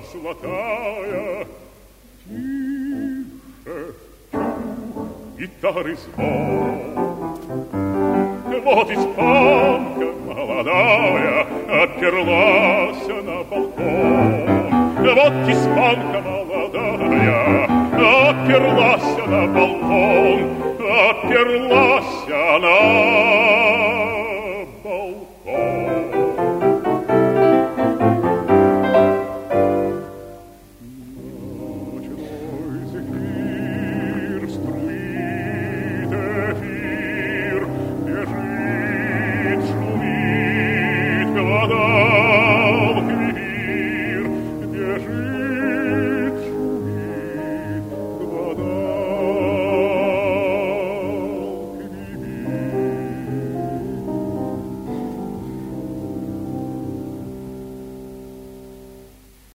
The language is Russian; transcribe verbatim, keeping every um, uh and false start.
золотая. Тише, чух, гитары звон. Вот испанка молодая оперлась на балкон. Вот испанка молодая оперлась на балкон, оперлась она